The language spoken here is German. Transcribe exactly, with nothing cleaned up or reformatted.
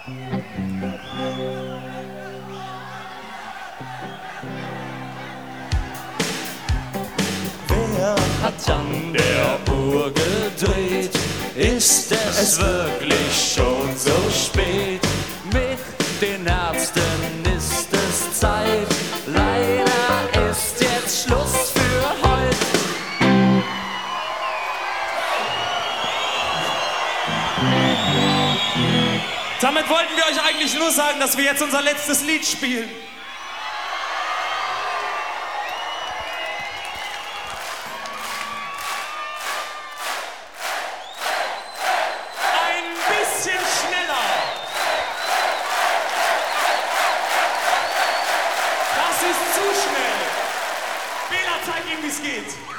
Wer hat an der Uhr gedreht? Ist es wirklich schon so spät? Mit den Ärzten ist es Zeit. Leider ist jetzt Schluss für heute. Damit wollten wir euch eigentlich nur sagen, dass wir jetzt unser letztes Lied spielen. Ein bisschen schneller. Das ist zu schnell. Bela, zeig ihm, wie es geht.